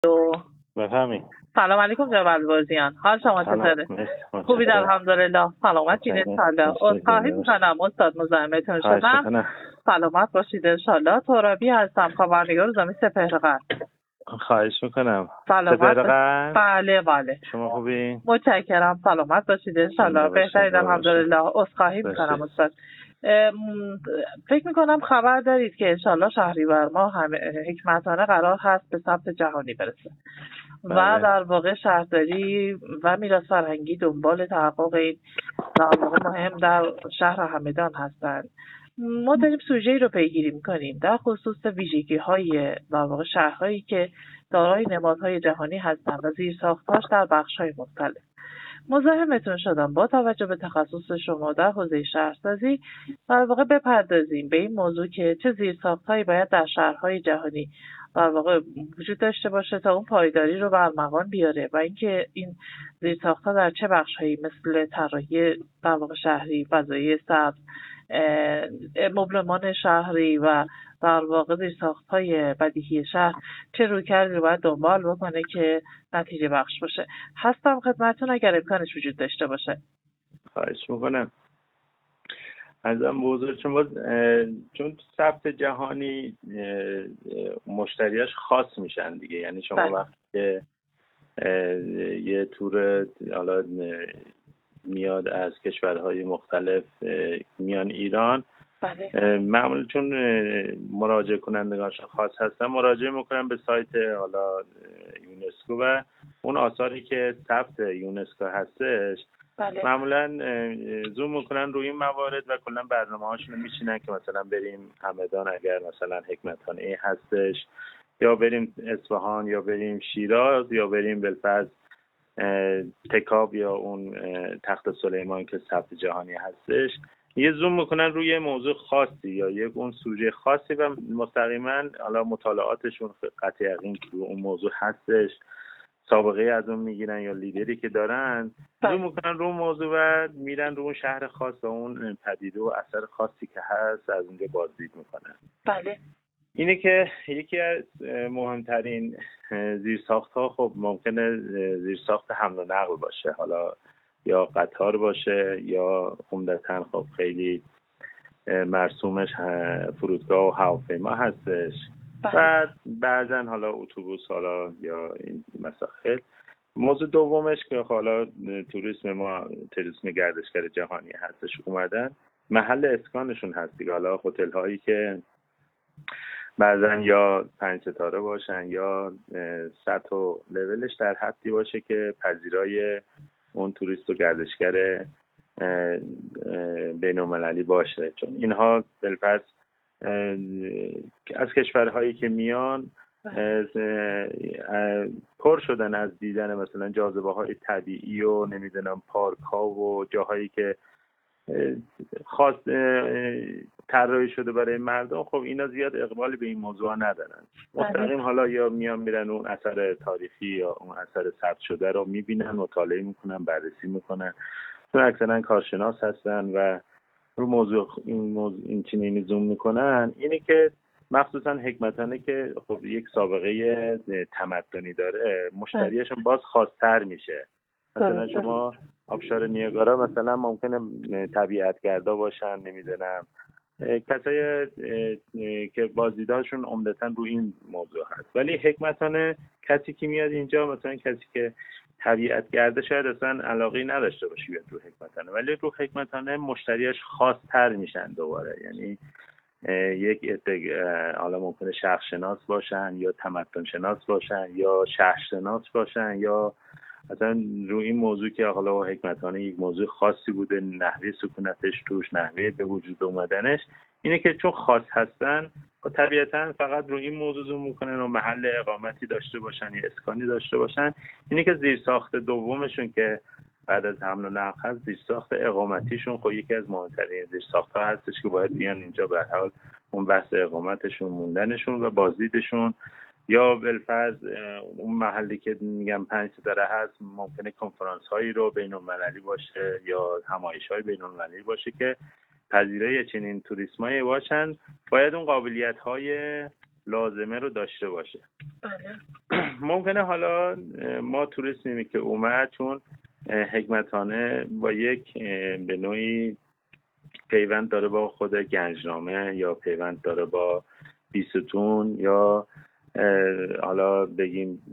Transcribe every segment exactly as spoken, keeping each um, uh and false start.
بفهمی. سلام علیکم جناب البرزیان، حال شما چطوره؟ خوبید الحمدلله. سلامتین انشالله. عذرخواهی میکنم استاد مزاحمتون شدم. سلامت باشید انشالله. ترابی هستم، خبرنگار روزنامه سپهر. خواهش میکنم. سلامت بله بله. شما خوبی؟ متشکرم. سلامت باشید انشالله. بهترین الحمدلله. عذرخواهی میکنم استاد. فکر میکنم خبر دارید که انشالله شهریور ماه هم حکمتانه قرار هست به ثبت جهانی برسه و در واقع شهرداری و میراث فرهنگی دنبال تحقق این در واقع مهم در شهر همدان هستند. ما داریم سوژه‌ای رو پیگیری میکنیم در خصوص ویژگی های در واقع شهرهایی که دارای نمادهای جهانی هستند و زیرساخت‌هاش در بخش‌های مختلف. مزاحمتون شدم با توجه به تخصص شما در حوزه شهرسازی در واقع بپردازیم به این موضوع که چه زیرساخت‌هایی باید در شهرهای جهانی در واقع وجود داشته باشه تا اون پایداری رو برمغان بیاره و اینکه این زیرساخت‌ها در چه بخش‌هایی مثل طراحی در واقع شهری، فضایی سبز، مبلمان شهری و در واقع زیرساخت‌های بدیهی شهر چه رویکردی رو باید دنبال بکنه که نتیجه بخش باشه. هستم خدمتتون اگر امکانش وجود داشته باشه. خواهش میکنم. ازم بزرگ چون چون ثبت جهانی مشتریاش خاص میشن دیگه، یعنی شما بله. وقتی که یه تور حالا میاد از کشورهای مختلف میان ایران بله. معمولا چون مراجعه کنندگانشون خاص هستن مراجعه میکنن به سایت حالا یونسکو و اون آثاری که ثبت یونسکو هستش بله. معمولا زوم میکنن روی این موارد و کلا برنامه هاشون رو میچینن که مثلا بریم همدان اگر مثلا حکمتانه هستش یا بریم اصفهان یا بریم شیراز یا بریم بالفرض تکاب یا اون تخت سلیمان که ثبت جهانی هستش، یه زوم میکنن روی موضوع خاصی یا یک اون سوژه خاصی و مستقیما حالا مطالعاتشون قطع یقین که اون موضوع هستش سابقه از اون میگیرن یا لیدری که دارن زوم میکنن رو موضوع و میرن رو اون شهر خاص و اون پدیده و اثر خاصی که هست از اونجا بازدید میکنن. بله. اینه که یکی از مهمترین زیرساخت ها خب ممکنه زیرساخت حمل و نقل باشه، حالا یا قطار باشه یا عمدتاً خب خیلی مرسومش فرودگاه و هواپیما هستش و بعضن حالا اتوبوس حالا یا این مسائل. موضوع دومش که حالا توریسم ما توریسم گردشگر جهانی هستش اومدن محل اسکانشون هست دیگه، حالا هتل هایی که بعضن یا پنج ستاره باشن یا سطح و لولش در حدی باشه که پذیرای اون توریست و گردشگر بین‌المللی باشه، چون اینها بالفرض از کشورهایی که میان پر شدن از دیدن مثلا جاذبه های طبیعی و نمیدونم پارک ها و جاهایی که خاص طراحی شده برای مردم. خب اینا زیاد اقبالی به این موضوع ندارن، مستقیم حالا یا میان میرن اون اثر تاریخی یا اون اثر ثبت شده رو میبینن، مطالعه میکنن، بررسی میکنن، چون اکثرا کارشناس هستن و رو موضوع این موضوع این چنینی زوم میکنن. اینه که مخصوصا حکمتانه که خب یک سابقه تمدنی داره مشتریاشون باز خاص‌تر میشه. مثلا شما آبشار نیاگارا مثلا ممکنه طبیعتگردا باشن، نمیدونم کسایی که بازدیداشون عمدتاً رو این موضوع هست، ولی حکمتانه کسی که میاد اینجا مثلا کسی که طبیعتگرده شاید اصلا علاقه نداشته باشه بیاد رو حکمتانه، ولی رو حکمتانه مشتریاش خاص‌تر میشن دوباره، یعنی یک حالا ممکنه شخص شناس باشن یا تمدن شناس باشن یا شهر شناس باشن یا مثلا روی این موضوع که حالا حکمتانه یک موضوع خاصی بوده، نحوه سکونتش توش، نحوه به وجود اومدنش، اینه که چون خاص هستن و طبیعتاً فقط روی این موضوع زوم میکنن و محل اقامتی داشته باشن یا اسکانی داشته باشن. اینه که زیرساخت دومشون که بعد از حمل و نقل هست زیرساخت اقامتیشون خب یکی از مهمترین زیرساخت‌ها هستش که باید بیان اینجا به هر حال اون بحث اقامتشون، موندنشون و بازدیدشون یا بالفرض اون محلی که میگم پنج ستاره هست ممکنه کنفرانس هایی رو بین المللی باشه یا همایش های بین المللی باشه که پذیرای چنین توریسمایی باشن. باید اون قابلیت های لازمه رو داشته باشه. بله. ممکنه حالا ما توریستی که اومد چون حکمتانه با یک به نوعی پیوند داره با خود گنجنامه یا پیوند داره با بیستون یا حالا بگیم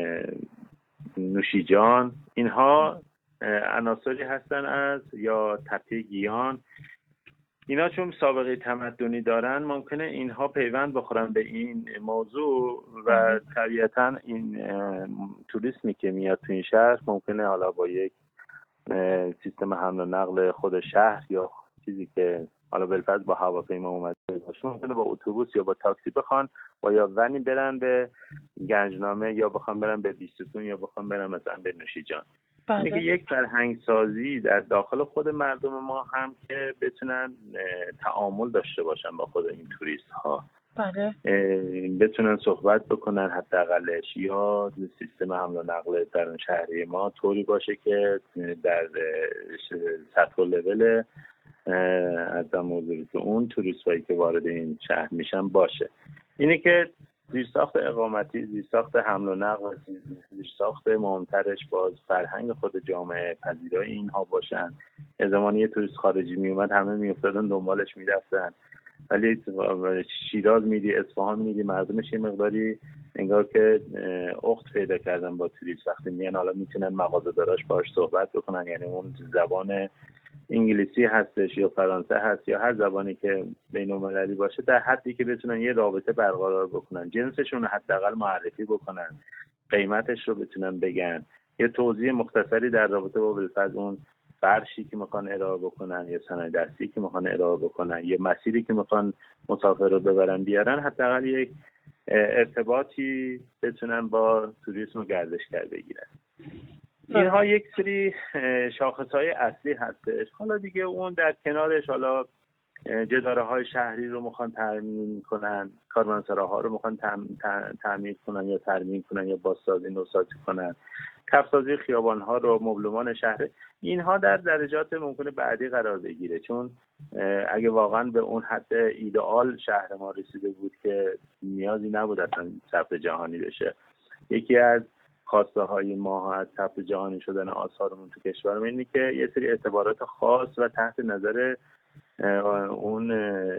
نوشیجان، اینها عناصری هستن از یا تپه گیان، اینا چون سابقه تمدنی دارن ممکنه اینها پیوند بخورن به این موضوع و طبیعتا این توریسمی که میاد تو این شهر ممکنه حالا با یک سیستم حمل و نقل خود شهر یا چیزی که حالا بالفرض با هواپیما اومده باشه ممکنه با اتوبوس یا با تاکسی بخوان با یا ونی برن به گنجنامه یا بخوان برن به بیستون یا بخوان برن مثلا به نوشیجان. اینه که یک فرهنگ سازی در داخل خود مردم ما هم که بتونن تعامل داشته باشن با خود این توریست ها. بله. بتونن صحبت بکنن حداقلش، یا سیستم حمل و نقل در شهری ما طوری باشه که در سطح و لول از موضوعی که اون توریستایی که وارد این شهر میشن باشه. اینه که زیرساخت اقامتی، زیرساخت حمل و نقل، زیرساخت مهمترش باز فرهنگ خود جامعه پذیرای اینها باشن. از زمانی یه توریست خارجی میومد همه میافتادن دنبالش میرفتن، ولی شیراز میدی، اصفهان میدی، مردمش یه مقداری انگار که اخت پیدا کردن با توریست. وقتی میان حالا میتونن مغازه‌داراش باهاش صحبت بکنن، یعنی اون زبان انگلیسی هستش یا فرانسه هست یا هر زبانی که بین‌المللی باشه، در حدی که بتونن یه رابطه برقرار بکنن، جنسشون رو حداقل معرفی بکنن، قیمتش رو بتونن بگن، یه توضیح مختصری در رابطه با بالفرض اون فرشی که میخوان ارائه بکنن یا صنایع دستی که میخوان ارائه بکنن یا مسیری که میخوان مسافر رو ببرن بیارن، حداقل یک ارتباطی بتونن با توریسم و گردشگر بگیرن. اینها یک سری شاخصهای اصلی هستش. حالا دیگه اون در کنارش حالا جداره های شهری رو میخوان ترمیم کنن، کاروانسراها رو میخوان تعمیر کنن یا ترمیم کنن یا بازسازی نوسازی کنن، کفسازی خیابان ها رو، مبلمان شهر، اینها در درجات ممکنه بعدی قرار بگیره، چون اگه واقعا به اون حد ایدئال شهر ما رسیده بود که نیازی نبود اصلا ثبت جهانی بشه. یکی از خواسته های ما از ثبت جهانی شدن آثارمون تو کشورمون اینه که یه سری اعتبارات خاص و تحت نظر اون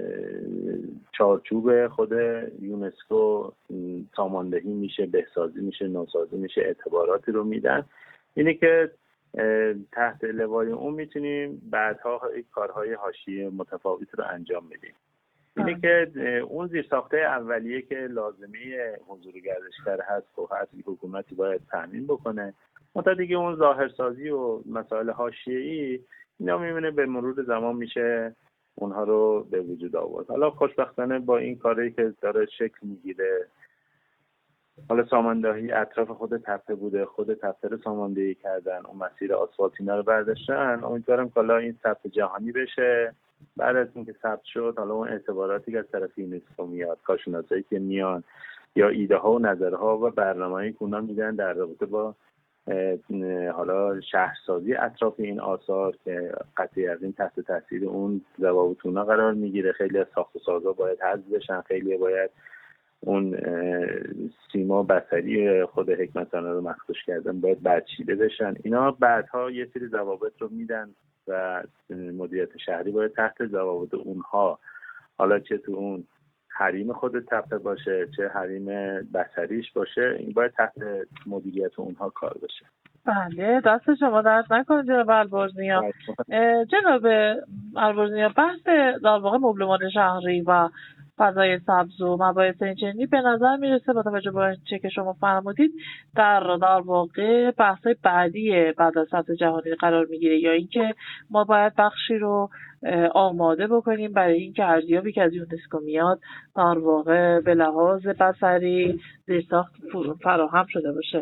چارچوب خود یونسکو ساماندهی میشه، بهسازی میشه، نوسازی میشه، اعتباراتی رو میدن. اینه که تحت لوای اون میتونیم بعدها کارهای حاشیه متفاوت رو انجام بدیم. اینه که اون زیرساخته اولیه که لازمه حضور گردشگر هست و هر حکومتی باید تامین بکنه، منتها دیگه اون ظاهرسازی و مسائل حاشیه‌ای اینا میمونه، به مرور زمان میشه اونها رو به وجود آورد. حالا خوشبختانه با این کاری که داره شکل میگیره، حالا ساماندهی اطراف خود تپه بوده، خود تپه رو ساماندهی کردن، اون مسیر آسفالت اینا رو برداشتن، امیدوارم که حالا این ثبت جهانی بشه. بعد از اینکه ثبت شد، حالا اون اعتباراتی که از طرف یونسکو میاد، کارشناسایی که میان یا ایده ها و نظرها و برنامه‌ای که اونا میدن در رابطه با حالا شهرسازی اطراف این آثار که قطعی از این تحت تاثیر اون ضوابط اونا قرار میگیره. خیلی از ساخت و سازا باید حذف بشن، خیلی باید اون سیما بصری خود حکمتانه رو مخدوش کردن باید برچیده بشن. اینا بعدها یه سری ضوابط رو میدن و مدیریت شهری باید تحت ضوابط اونها، حالا چه تو اون حریم خود تپه باشه چه حریم بصریش باشه، این باید تحت مدیریت اونها کار بشه. بله، دست شما درد نکنه جناب البرزنیا. جناب البرزنیا، بحث در واقع مبلمان شهری و فضای سبز و مباحث اینچنینی به نظر میرسه با توجه به چه که شما فرمودید در در واقع بحث‌های بعدی بعد از سطح جهانی قرار میگیره، یا اینکه ما باید بخشی رو آماده بکنیم برای اینکه ارزیابی که از یونسکو میاد در واقع به لحاظ بصری زیرساخت فراهم شده باشه.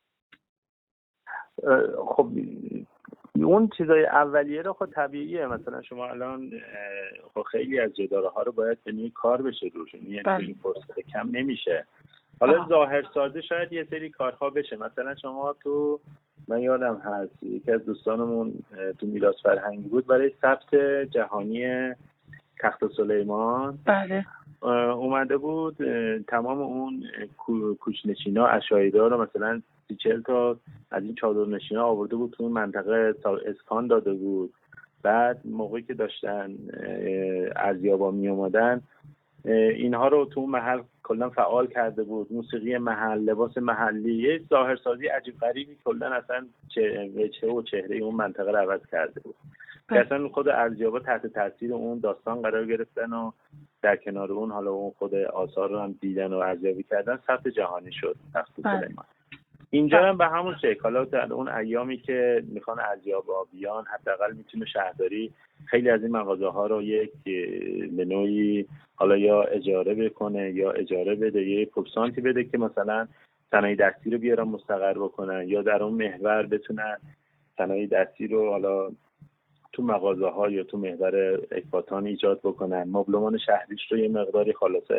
خب اون چیزای اولیه رو خود طبیعیه، مثلا شما الان خب خیلی از جداره ها رو باید به نوعی کار بشه روش، یعنی این فرصت کم نمیشه. حالا ظاهرسازی شاید یه سری کارها بشه، مثلا شما تو من یادم هست یکی از دوستانمون تو میراث فرهنگی بود برای ثبت جهانی تخت سلیمان. بله. اومده بود تمام اون کوچ‌نشینا عشایره‌ها رو مثلا سی چهل تا از این چادرنشینا آورده بود تو اون منطقه اسکان داده بود. بعد موقعی که داشتن ارزیابا می اومدن اینها رو تو اون محل کلا فعال کرده بود، موسیقی محل، لباس محلی، یه ظاهرسازی عجیب غریبی کلا اصلا چه و چهره اون منطقه رو عوض کرده بود. اصلا خود ارزیابا تحت تاثیر اون داستان قرار گرفتن و در کنار اون حالا اون خود آثار رو هم دیدن و ارزیابی کردن، ثبت جهانی شد تخت سلیمان. اینجا هم به همون شکل، حالا در اون ایامی که میخوان ارزیابا بیان، حداقل میتونه شهرداری خیلی از این مغازه ها رو یک به نوعی حالا یا اجاره بکنه یا اجاره بده، یه پرسانتی بده که مثلا صنایع دستی رو بیارن مستقر بکنن، یا در اون محور بتونن صنایع دستی رو حالا تو مغازه ها یا تو محور اکباتان ایجاد بکنن، مبلمان شهریش رو یه مقداری خلاصه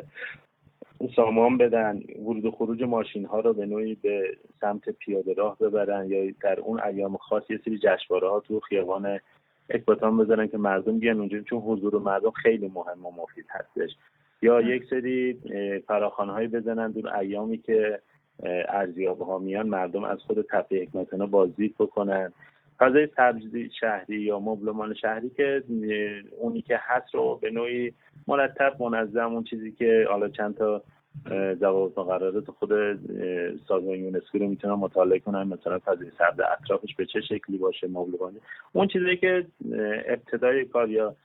سامان بدن، ورود و خروج ماشین ها رو به نوعی به سمت پیاده راه ببرن، یا در اون ایام خاص یه سری جشنواره ها تو خیابان اکباتان بذارن که مردم بیان اونجا، چون حضور مردم خیلی مهم و مفید هستش. یا یک سری فراخوان هایی بزنن در ایامی که ارزیابه ها میان، مردم از خود تپه حکمتینا بازدید بکنن. فضای سبزی شهری یا مبلمان شهری که اونی که هست رو به نوعی مرتب منظم، اون چیزی که حالا چند تا ضوابط و قرارداد خود سازمان یونسکو رو میتونن مطالعه کنن، مثلا فضای سبز اطرافش به چه شکلی باشه، مبلمانی، اون چیزی که ابتدای کار یا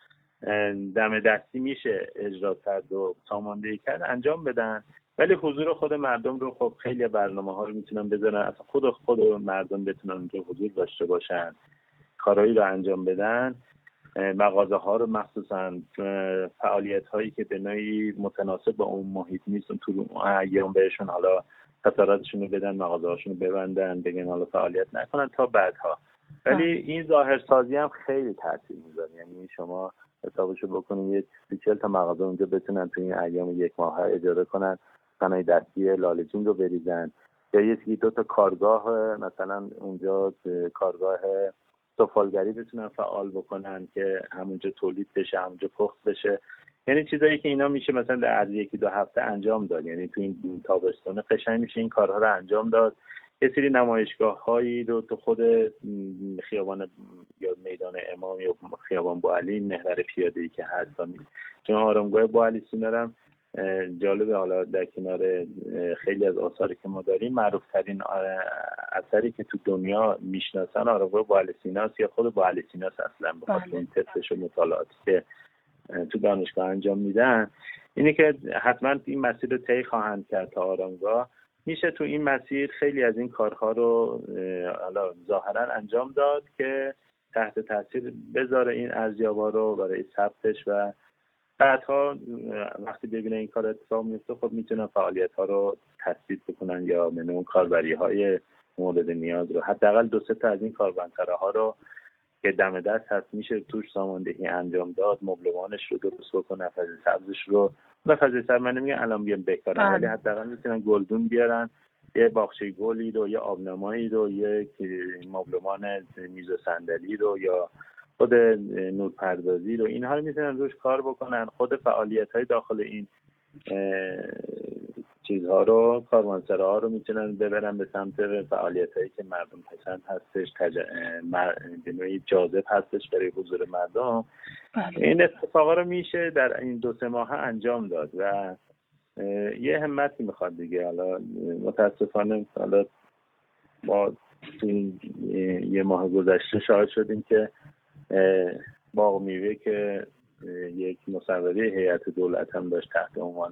دم دستی میشه اجرا کرد و ساماندهی کرد انجام بدن. ولی حضور خود مردم رو خب خیلی برنامه ها رو میتونن بذارن، اصلا خود خود مردم بتونن اونجا حضور داشته باشن، کارهایی رو انجام بدن. مغازه ها رو مخصوصا فعالیت هایی که به نوعی متناسب با اون محیط نیست تو ایام بهشون حالا خساراتشون رو بدن، مغازه هاشون رو ببندن، بگن حالا فعالیت نکنن تا بعدها. ولی این ظاهرسازی هم خیلی تاثیر میذاره، یعنی شما حسابشو بکنید یه سی چهل تا مغازه اونجا بتونن تو این ایام یک ماه اجاره کنن، صنایع دستی لاله‌جین رو بریزن، یا یکی دو تا کارگاه مثلا اونجا کارگاه سفالگری بتونن فعال بکنن که همونجا تولید بشه، همونجا پخت بشه. یعنی چیزایی که اینا میشه مثلا در یکی دو هفته انجام داد، یعنی تو این تابستون قشنگ میشه این کارها رو انجام داد. یه سری نمایشگاه هایی رو تو خود خیابان یا میدان امام یا خیابان بوعلی، محور پیاده‌ای که هست، چون آرامگاه بوعلی سینا جالبه، حالا در کنار خیلی از آثاری که ما داریم معروف‌ترین اثری که تو دنیا میشناسن آرامگاه بوعلی سیناست، یا خود بوعلی سیناست اصلا به خاطر این تستش و مطالعاتی که تو دانشگاه انجام میدن، اینه که حتما این مسیر رو طی خواهند کرد تا آرامگاه. میشه تو این مسیر خیلی از این کارها رو حالا ظاهرا انجام داد که تحت تاثیر بذاره این ارزیابا رو برای ثبتش، و بعدها وقتی ببینه این کار اتفاق میفته خب میتونن فعالیت ها رو تثبیت بکنن یا من اون کاربری های مورد نیاز رو، حداقل دو سه تا از این کاربندتره ها رو که دم دست هست میشه توش ساماندهی انجام داد، مبلمانش رو درست بکنن، فضای سبزش رو، نه فضای سبز من نمیگم الان بیان بکارن، ولی حداقل میتونن گلدون بیارن، یه باغچه گلی رو، یه آبنمایی رو، یک مبلمان میز و صندلی رو، یا خود نورپردازی رو، اینها رو میتونن روش کار بکنن. خود فعالیت های داخل این چیزها رو، کاروانسراها رو میتونن ببرن به سمت فعالیت هایی که مردم پسند هستش، تج... به نوعی جاذب هستش برای حضور مردم. بله. این اتفاقا رو میشه در این دو سه ماه انجام داد و یه همتی میخواد دیگه. حالا متاسفانه حالا ما این یه ماه گذشته شاهد شدیم که باغ میوه که یک مصوبه هیئت دولت هم داشت تحت عنوان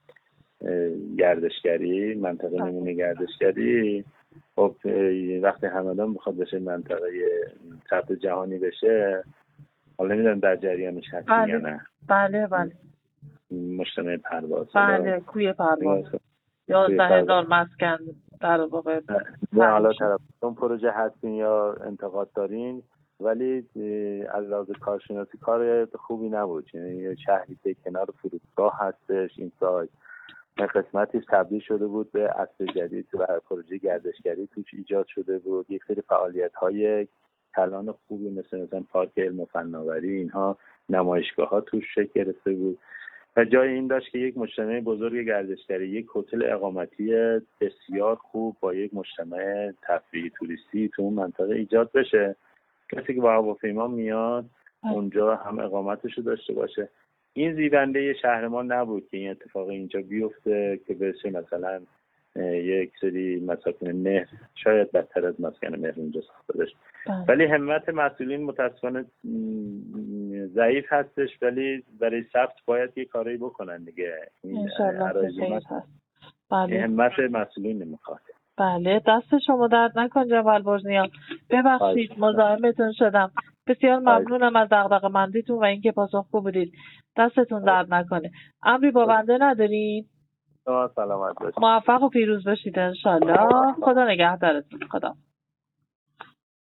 گردشگری، منطقه نمونه گردشگری، خب وقتی همدان بخواد بشه منطقه ثبت جهانی بشه، حالا نمیدونم در جریانش هستی یا نه. بله بله مجتمع پرواز، بله کوی پرواز یازده هزار مسکن در واقع. حالا طرفتون پروژه هستین یا انتقاد دارین، ولی از لحاظ کارشناسی کار خوبی نبود. یعنی شهری که کنار فرودگاه هستش، این سایت قسمتیش تبدیل شده بود به اصل جدید و پروژه گردشگری توش ایجاد شده بود. یک سری فعالیت‌های کلان خوبی مثل مثلا پارک علم و فناوری، اینها نمایشگاه‌ها توش شکل گرفته بود. و جای این داشت که یک مجتمع بزرگ گردشگری، یک هتل اقامتی بسیار خوب با یک مجتمع تفریحی توریستی تو اون منطقه ایجاد بشه. کسی که با هواپیما میاد اونجا هم اقامتش رو داشته باشه. این زیبنده شهر ما نبود که این اتفاق اینجا بیفته که بشه مثلا یک سری مساکن مهر، شاید بدتر از مسکن مهر اونجا ساخته بشه. ولی همت مسئولین متاسفانه ضعیف هستش، ولی برای ثبت باید یه کاری بکنن دیگه. ان شاءالله خیر هست. بله. همت مسئولین نمیخواد. بله، دست شما درد نکن جناب البرزیان. ببخشید مزاحمتون شدم. بسیار ممنونم از دغدغه‌مندیتون و اینکه پاسخگو بودید. دستتون درد نکنه. امری با بنده ندارید؟ سلامت باشید. موفق و پیروز باشید ان شاءالله. خدا نگهدارتون. خدا